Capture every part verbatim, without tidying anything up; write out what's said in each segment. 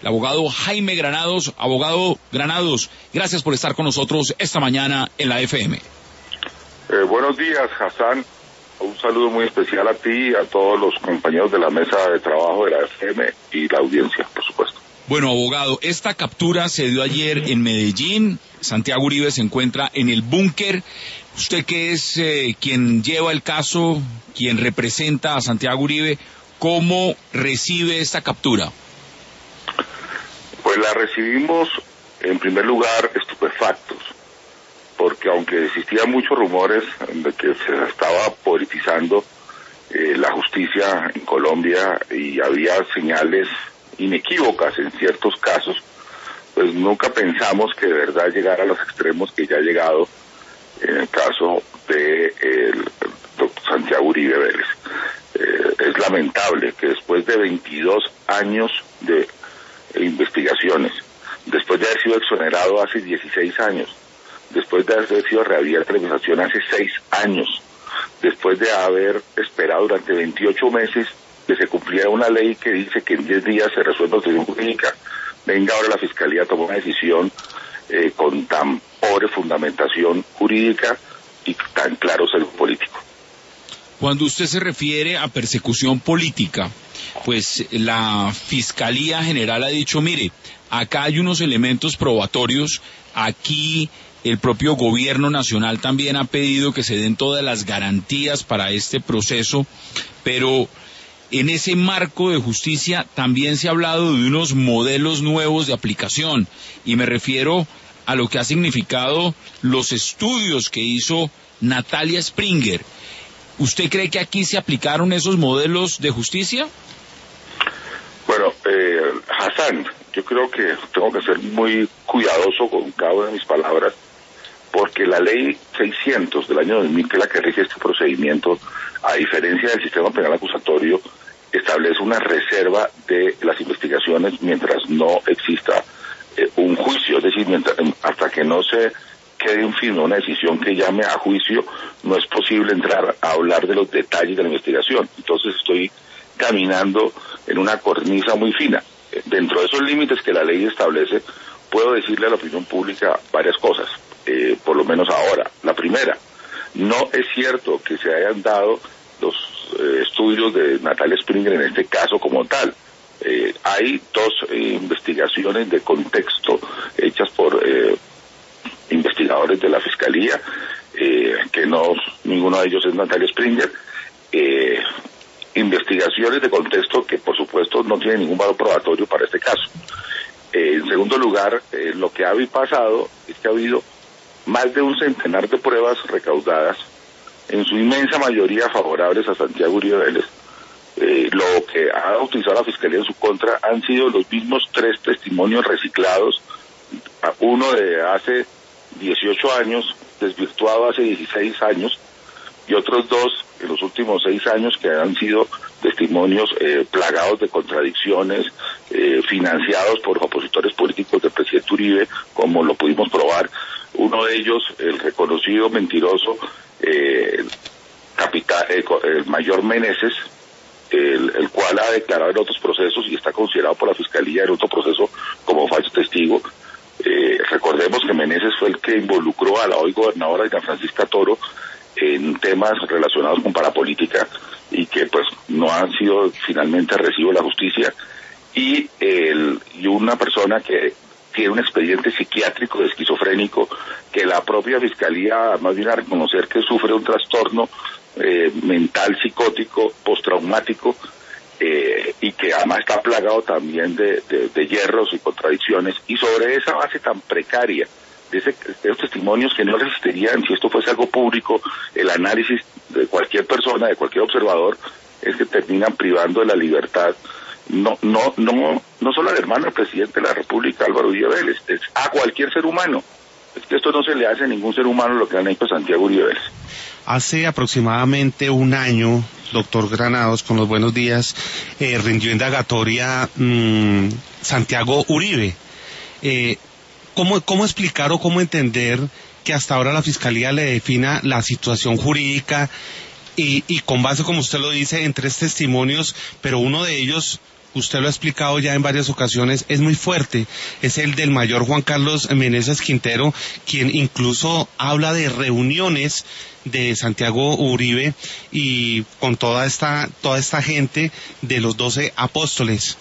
el abogado Jaime Granados. Abogado Granados, gracias por estar con nosotros esta mañana en la F M. Eh, buenos días, Hassan. Un saludo muy especial a ti y a todos los compañeros de la mesa de trabajo de la F M y la audiencia, por supuesto. Bueno, abogado, esta captura se dio ayer en Medellín. Santiago Uribe se encuentra en el búnker. Usted que es eh, quien lleva el caso, quien representa a Santiago Uribe, ¿cómo recibe esta captura? Pues la recibimos, en primer lugar, estupefactos, porque aunque existían muchos rumores de que se estaba politizando eh, la justicia en Colombia y había señales inequívocas en ciertos casos, pues nunca pensamos que de verdad llegara a los extremos que ya ha llegado en el caso de el doctor Santiago Uribe Vélez. Eh, es lamentable que después de veintidós años de investigaciones, después de haber sido exonerado hace dieciséis años, después de haber sido reabierta la investigación hace seis años, después de haber esperado durante veintiocho meses que se cumpliera una ley que dice que en diez días se resuelve la situación jurídica, venga ahora la Fiscalía a tomar una decisión eh, con tan pobre fundamentación jurídica y tan claro sesgo político. Cuando usted se refiere a persecución política, pues la Fiscalía General ha dicho, mire, acá hay unos elementos probatorios, aquí el propio gobierno nacional también ha pedido que se den todas las garantías para este proceso, pero en ese marco de justicia también se ha hablado de unos modelos nuevos de aplicación, y me refiero a lo que ha significado los estudios que hizo Natalia Springer. ¿Usted cree que aquí se aplicaron esos modelos de justicia? Bueno, eh, Hassan, yo creo que tengo que ser muy cuidadoso con cada una de mis palabras, porque la ley seiscientos del año dos mil, que es la que rige este procedimiento, a diferencia del sistema penal acusatorio, establece una reserva de las investigaciones mientras no exista eh, un juicio, es decir, mientras, hasta que no se quede en firme una decisión que llame a juicio, no es posible entrar a hablar de los detalles de la investigación. Entonces estoy caminando en una cornisa muy fina. Dentro de esos límites que la ley establece, puedo decirle a la opinión pública varias cosas, eh, por lo menos ahora. La primera, no es cierto que se hayan dado los eh, estudios de Natalia Springer en este caso como tal. Eh, hay dos eh, investigaciones de contexto hechas por eh, investigadores de la Fiscalía, eh, que no, ninguno de ellos es Natalia Springer, eh, investigaciones de contexto que por supuesto no tienen ningún valor probatorio para este caso. Eh, en segundo lugar, eh, lo que ha pasado es que ha habido más de un centenar de pruebas recaudadas, en su inmensa mayoría favorables a Santiago Uribe Vélez. Eh, lo que ha utilizado la Fiscalía en su contra han sido los mismos tres testimonios reciclados, uno de hace dieciocho años, desvirtuado hace dieciséis años, y otros dos en los últimos seis años que han sido testimonios eh, plagados de contradicciones, eh, financiados por opositores políticos del presidente Uribe, como lo pudimos probar. Uno de ellos, el reconocido mentiroso eh, capital, eh, el mayor Meneses, el, el cual ha declarado en otros procesos y está considerado por la Fiscalía en otro proceso como falso testigo. Eh, recordemos que Meneses fue el que involucró a la hoy gobernadora Diana Francisca Toro en temas relacionados con parapolítica y que pues no han sido finalmente recibo de la justicia, y, el, y una persona que tiene un expediente psiquiátrico de esquizofrénico que la propia Fiscalía más bien a reconocer que sufre un trastorno eh, mental psicótico postraumático, eh, y que además está plagado también de, de, de hierros y contradicciones, y sobre esa base tan precaria de, ese, de esos testimonios que no resistirían si esto fuese algo público, el análisis de cualquier persona, de cualquier observador, es que terminan privando de la libertad no no no no solo al hermano del presidente de la República, Álvaro Uribe Vélez, es a cualquier ser humano. Es que esto no se le hace a ningún ser humano lo que han hecho a Santiago Uribe Vélez. Hace aproximadamente un año, doctor Granados, con los buenos días, eh, rindió indagatoria mmm, Santiago Uribe. Eh, ¿cómo, ¿Cómo explicar o cómo entender que hasta ahora la Fiscalía le defina la situación jurídica y, y con base, como usted lo dice, en tres testimonios, pero uno de ellos usted lo ha explicado ya en varias ocasiones, es muy fuerte, es el del mayor Juan Carlos Meneses Quintero, quien incluso habla de reuniones de Santiago Uribe y con toda esta, toda esta gente de los doce apóstoles.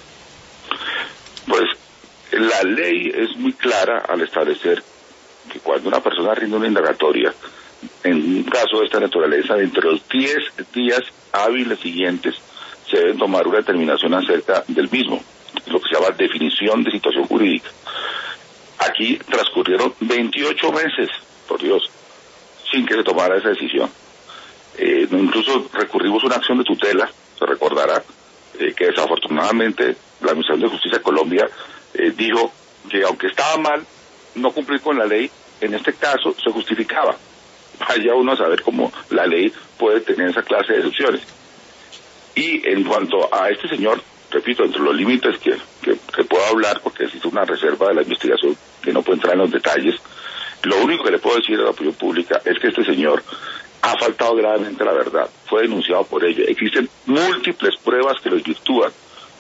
Pues la ley es muy clara al establecer que cuando una persona rinde una indagatoria, en un caso de esta naturaleza, entre los diez días hábiles siguientes, se debe tomar una determinación acerca del mismo, lo que se llama definición de situación jurídica. Aquí transcurrieron veintiocho meses, por Dios, sin que se tomara esa decisión. Eh, incluso recurrimos a una acción de tutela, se recordará, eh, que desafortunadamente la Administración de Justicia de Colombia eh, dijo que aunque estaba mal no cumplir con la ley, en este caso se justificaba. Vaya uno a saber cómo la ley puede tener esa clase de excepciones. Y en cuanto a este señor, repito, entre los límites que, que, que puedo hablar, porque existe una reserva de la investigación que no puede entrar en los detalles, lo único que le puedo decir a la opinión pública es que este señor ha faltado gravemente a la verdad, fue denunciado por ello. Existen múltiples pruebas que lo desvirtúan,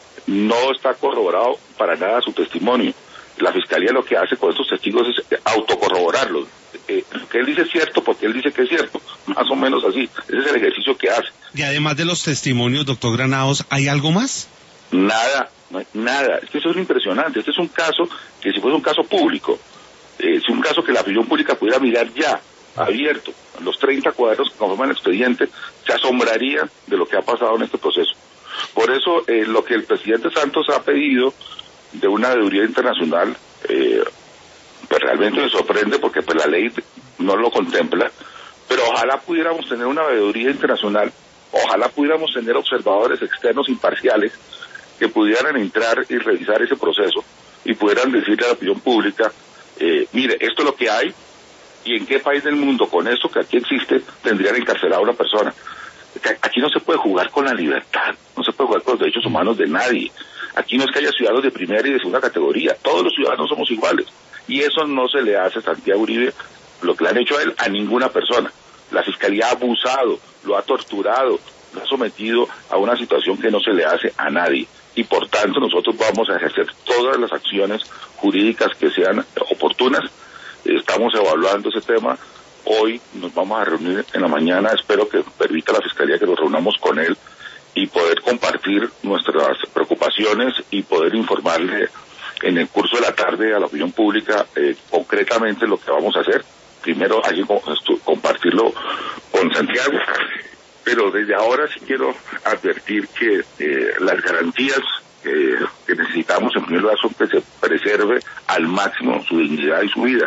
no está corroborado para nada su testimonio. La Fiscalía lo que hace con estos testigos es autocorroborarlos. Eh, lo que él dice es cierto porque él dice que es cierto, más o menos así. Ese es el ejercicio que hace. Y además de los testimonios, doctor Granados, ¿hay algo más? Nada, no hay nada. Es que eso es lo impresionante. Este es un caso que si fuese un caso público, eh, es un caso que la opinión pública pudiera mirar ya, abierto, los treinta cuadros que conforman el expediente, se asombrarían de lo que ha pasado en este proceso. Por eso, eh, lo que el presidente Santos ha pedido de una veeduría internacional, eh, pues realmente me sorprende porque pues la ley no lo contempla, pero ojalá pudiéramos tener una veeduría internacional, ojalá pudiéramos tener observadores externos imparciales que pudieran entrar y revisar ese proceso y pudieran decirle a la opinión pública, eh, mire, esto es lo que hay y en qué país del mundo con esto que aquí existe tendrían encarcelado a una persona. Aquí no se puede jugar con la libertad, no se puede jugar con los derechos humanos de nadie. Aquí no es que haya ciudadanos de primera y de segunda categoría, todos los ciudadanos somos iguales. Y eso no se le hace a Santiago Uribe, lo que le han hecho a él, a ninguna persona. La Fiscalía ha abusado, lo ha torturado, lo ha sometido a una situación que no se le hace a nadie. Y por tanto nosotros vamos a ejercer todas las acciones jurídicas que sean oportunas. Estamos evaluando ese tema. Hoy nos vamos a reunir en la mañana, espero que permita la Fiscalía que nos reunamos con él y poder compartir nuestras preocupaciones y poder informarle en el curso de la tarde a la opinión pública eh, concretamente lo que vamos a hacer. Primero hay que compartirlo con Santiago, pero desde ahora sí quiero advertir que eh, las garantías eh, que necesitamos en primer lugar son que se preserve al máximo su dignidad y su vida,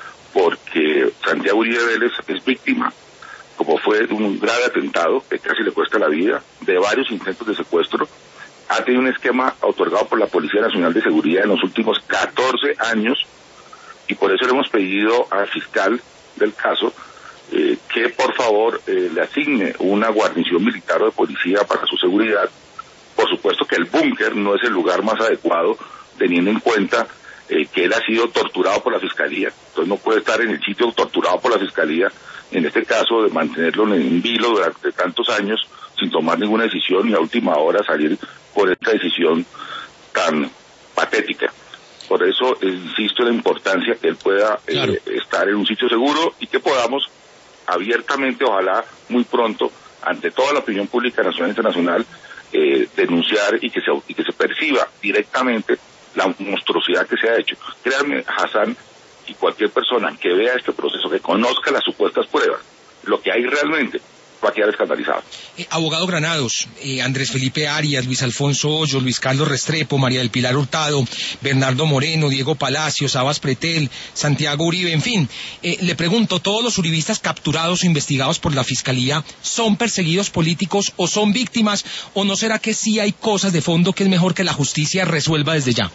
porque Santiago Uribe Vélez es víctima, como fue de un grave atentado que casi le cuesta la vida, de varios intentos de secuestro. Ha tenido un esquema otorgado por la Policía Nacional de Seguridad en los últimos catorce años y por eso le hemos pedido al fiscal del caso eh, que por favor eh, le asigne una guarnición militar o de policía para su seguridad. Por supuesto que el búnker no es el lugar más adecuado, teniendo en cuenta eh, que él ha sido torturado por la Fiscalía, entonces no puede estar en el sitio torturado por la Fiscalía, en este caso de mantenerlo en vilo durante tantos años sin tomar ninguna decisión y a última hora salir por esta decisión tan patética. Por eso eh, insisto en la importancia que él pueda eh, claro. estar en un sitio seguro y que podamos abiertamente, ojalá muy pronto, ante toda la opinión pública nacional e internacional, eh, denunciar y que se y que se perciba directamente la monstruosidad que se ha hecho. Créanme, Hassan, y cualquier persona que vea este proceso, que conozca las supuestas pruebas, lo que hay realmente, va a quedar escandalizado. Eh, abogado Granados, eh, Andrés Felipe Arias, Luis Alfonso Hoyos, Luis Carlos Restrepo, María del Pilar Hurtado, Bernardo Moreno, Diego Palacios, Abbas Pretel, Santiago Uribe, en fin, eh, le pregunto, ¿todos los uribistas capturados o investigados por la Fiscalía son perseguidos políticos o son víctimas, o no será que sí hay cosas de fondo que es mejor que la justicia resuelva desde ya?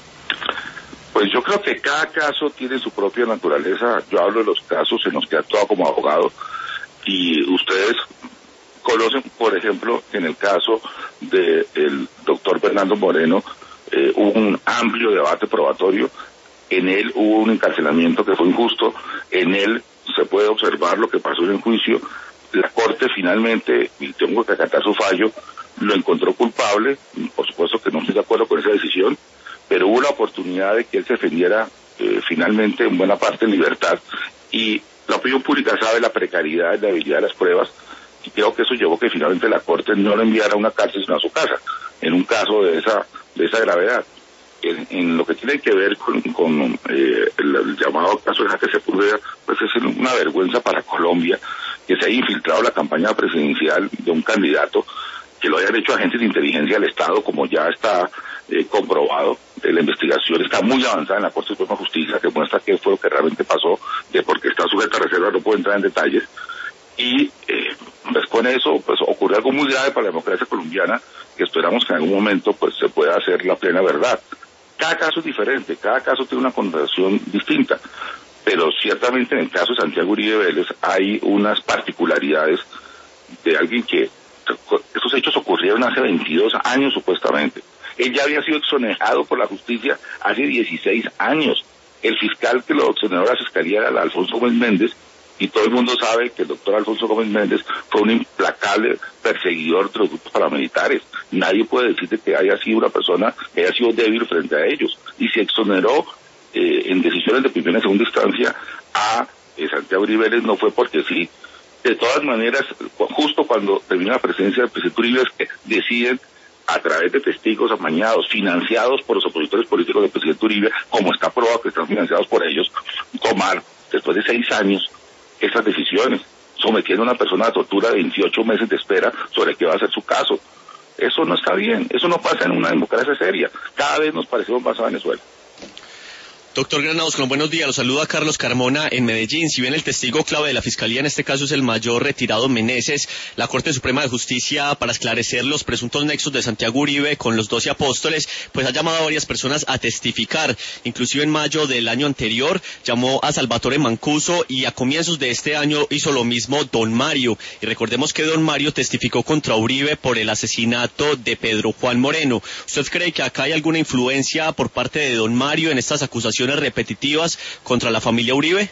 Pues yo creo que cada caso tiene su propia naturaleza. Yo hablo de los casos en los que he actuado como abogado y ustedes conocen, por ejemplo, en el caso del doctor Bernardo Moreno, eh, hubo un amplio debate probatorio, en él hubo un encarcelamiento que fue injusto, en él se puede observar lo que pasó en el juicio, la Corte finalmente, y tengo que acatar su fallo, lo encontró culpable, por supuesto que no estoy de acuerdo con esa decisión, pero hubo la oportunidad de que él se defendiera eh, finalmente en buena parte en libertad, y la opinión pública sabe la precariedad y la habilidad de las pruebas, y creo que eso llevó que finalmente la Corte no lo enviara a una cárcel sino a su casa, en un caso de esa de esa gravedad. En, en lo que tiene que ver con, con eh, el, el llamado caso de Jaque Sepúlveda, pues es una vergüenza para Colombia que se haya infiltrado la campaña presidencial de un candidato, que lo hayan hecho agentes de inteligencia del Estado, como ya está eh, comprobado. La investigación está muy avanzada en la Corte Suprema de Justicia, que muestra qué fue lo que realmente pasó, de por qué está sujeta a reserva, no puedo entrar en detalles. Y eh, pues con eso pues ocurrió algo muy grave para la democracia colombiana, que esperamos que en algún momento pues se pueda hacer la plena verdad. Cada caso es diferente, cada caso tiene una connotación distinta, pero ciertamente en el caso de Santiago Uribe Vélez hay unas particularidades de alguien que estos hechos ocurrieron hace veintidós años supuestamente. Él ya había sido exonerado por la justicia hace dieciséis años. El fiscal que lo exoneró a la fiscalía era Alfonso Gómez Méndez, y todo el mundo sabe que el doctor Alfonso Gómez Méndez fue un implacable perseguidor de los grupos paramilitares. Nadie puede decir que haya sido una persona que haya sido débil frente a ellos. Y se exoneró eh, en decisiones de primera y segunda instancia a eh, Santiago Uribe Vélez, no fue porque sí. De todas maneras, justo cuando termina la presidencia del presidente Uribe, es que deciden, a través de testigos amañados, financiados por los opositores políticos del presidente Uribe, como está probado que están financiados por ellos, tomar, después de seis años, esas decisiones, sometiendo a una persona a tortura de veintiocho meses de espera sobre qué va a ser su caso. Eso no está bien, eso no pasa en una democracia seria. Cada vez nos parecemos más a Venezuela. Doctor Granados, con buenos días. Los saluda Carlos Carmona en Medellín. Si bien el testigo clave de la Fiscalía en este caso es el mayor retirado Meneses, la Corte Suprema de Justicia, para esclarecer los presuntos nexos de Santiago Uribe con los doce apóstoles, pues ha llamado a varias personas a testificar. Inclusive en mayo del año anterior llamó a Salvatore Mancuso, y a comienzos de este año hizo lo mismo Don Mario. Y recordemos que Don Mario testificó contra Uribe por el asesinato de Pedro Juan Moreno. ¿Usted cree que acá hay alguna influencia por parte de Don Mario en estas acusaciones repetitivas contra la familia Uribe?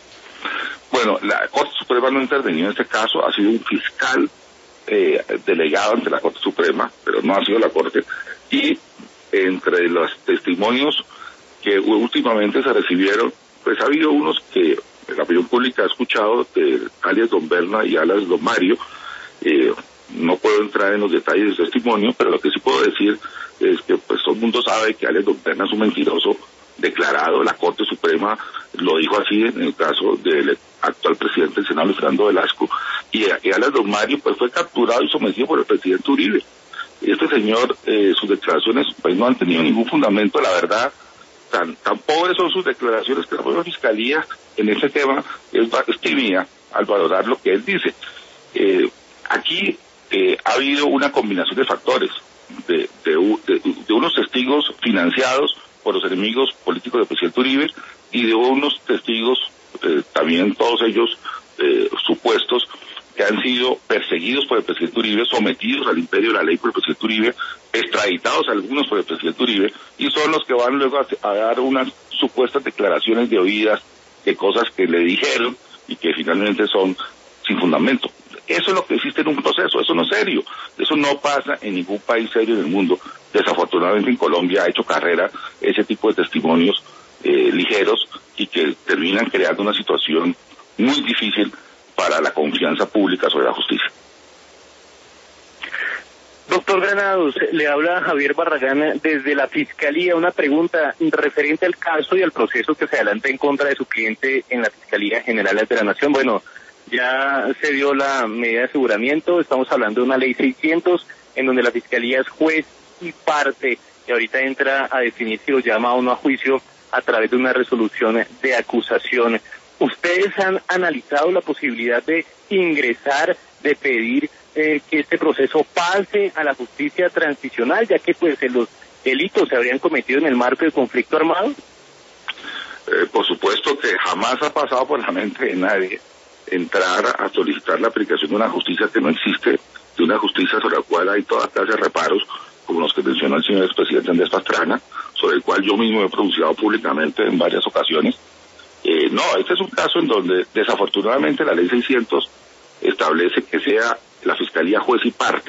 Bueno, la Corte Suprema no intervenido en este caso, ha sido un fiscal eh, delegado ante la Corte Suprema, pero no ha sido la Corte, y entre los testimonios que últimamente se recibieron, pues ha habido unos que la opinión pública ha escuchado, de alias Don Berna y alias Don Mario. eh, no puedo entrar en los detalles de su testimonio, pero lo que sí puedo decir es que pues todo el mundo sabe que alias Don Berna es un mentiroso declarado. La Corte Suprema lo dijo así en el caso del actual presidente del Senado, Luis Fernando Velasco, y, y alias Don Mario pues fue capturado y sometido por el presidente Uribe. Este señor, eh, sus declaraciones pues no han tenido ningún fundamento, la verdad. Tan, tan pobres son sus declaraciones que la propia Fiscalía en ese tema es, es tímida al valorar lo que él dice. Eh, aquí eh, ha habido una combinación de factores, de, de, de, de unos testigos financiados por los enemigos políticos del presidente Uribe, y de unos testigos, eh, también todos ellos eh, supuestos, que han sido perseguidos por el presidente Uribe, sometidos al imperio de la ley por el presidente Uribe, extraditados algunos por el presidente Uribe, y son los que van luego a, a dar unas supuestas declaraciones de oídas de cosas que le dijeron y que finalmente son sin fundamento. Eso es lo que existe en un proceso, eso no es serio, eso no pasa en ningún país serio del mundo. Desafortunadamente en Colombia ha hecho carrera ese tipo de testimonios eh, ligeros, y que terminan creando una situación muy difícil para la confianza pública sobre la justicia. Doctor Granados, le habla Javier Barragán desde la Fiscalía. Una pregunta referente al caso y al proceso que se adelanta en contra de su cliente en la Fiscalía General de la Nación. Bueno, ya se dio la medida de aseguramiento, estamos hablando de una ley seiscientos, en donde la Fiscalía es juez y parte, y ahorita entra a definir si lo llama o no a juicio a través de una resolución de acusación. ¿Ustedes han analizado la posibilidad de ingresar, de pedir eh, que este proceso pase a la justicia transicional, ya que pues los delitos se habrían cometido en el marco del conflicto armado? Eh, por supuesto que jamás ha pasado por la mente de nadie entrar a solicitar la aplicación de una justicia que no existe, de una justicia sobre la cual hay toda clase de reparos, como los que mencionó el señor expresidente Andrés Pastrana, sobre el cual yo mismo he pronunciado públicamente en varias ocasiones. Eh, no, este es un caso en donde desafortunadamente la ley seiscientos establece que sea la Fiscalía juez y parte,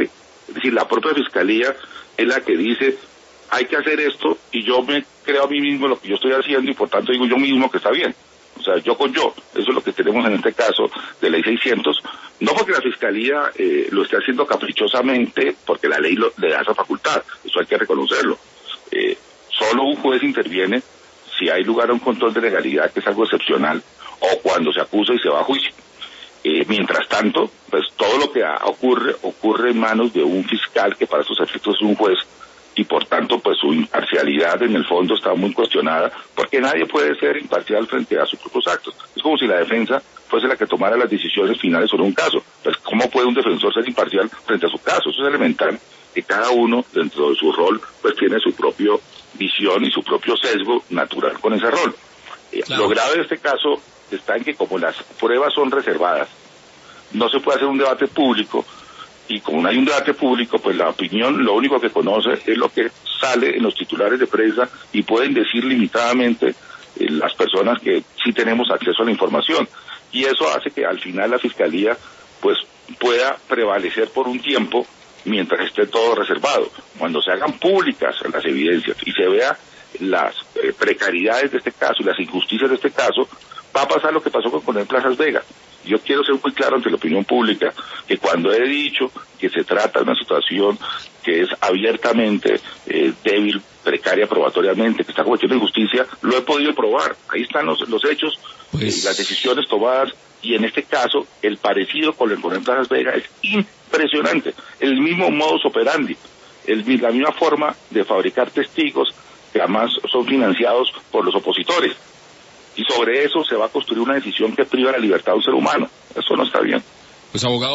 Es decir, la propia Fiscalía es la que dice, hay que hacer esto, y yo me creo a mí mismo lo que yo estoy haciendo, y por tanto digo yo mismo que está bien. O sea, yo con yo, eso es lo que tenemos en este caso de ley seiscientos, no porque la Fiscalía eh, lo esté haciendo caprichosamente, porque la ley lo, le da esa facultad, eso hay que reconocerlo. Eh, solo un juez interviene si hay lugar a un control de legalidad, que es algo excepcional, o cuando se acusa y se va a juicio. Eh, mientras tanto, pues todo lo que ocurre, ocurre en manos de un fiscal, que para estos efectos es un juez, y por tanto pues su imparcialidad en el fondo está muy cuestionada, porque nadie puede ser imparcial frente a sus propios actos. Es como si la defensa fuese la que tomara las decisiones finales sobre un caso. Pues ¿cómo puede un defensor ser imparcial frente a su caso? Eso es elemental, que cada uno dentro de su rol pues tiene su propia visión y su propio sesgo natural con ese rol. Eh, claro. Lo grave de este caso está en que como las pruebas son reservadas, no se puede hacer un debate público, y como no hay un debate público, pues la opinión lo único que conoce es lo que sale en los titulares de prensa, y pueden decir limitadamente eh, las personas que sí tenemos acceso a la información, y eso hace que al final la Fiscalía pues pueda prevalecer por un tiempo mientras esté todo reservado. Cuando se hagan públicas las evidencias y se vea las eh, precariedades de este caso y las injusticias de este caso, va a pasar lo que pasó con Coronel Plazas Vega. Yo quiero ser muy claro ante la opinión pública que cuando he dicho que se trata de una situación que es abiertamente eh, débil, precaria probatoriamente, que está cometiendo injusticia, lo he podido probar. Ahí están los, los hechos, pues... eh, las decisiones tomadas, y en este caso el parecido con el Coronel Plazas Vega es impresionante. El mismo modus operandi, el, la misma forma de fabricar testigos, que además son financiados por los opositores. Y sobre eso se va a construir una decisión que priva la libertad de un ser humano. Eso no está bien. Pues abogado.